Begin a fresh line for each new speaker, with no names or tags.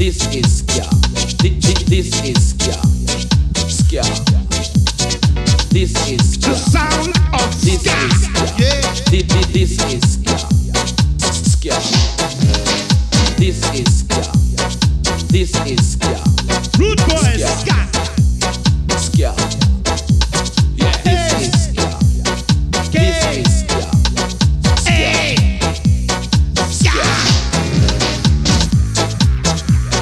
This is ska. This is ska. Ska. This is ska.
The sound of
This
ska.
is ska.
Yeah.
This is ska. Ska. This is ska. This is ska.
Rude boy
Ska.
ska.
Ska.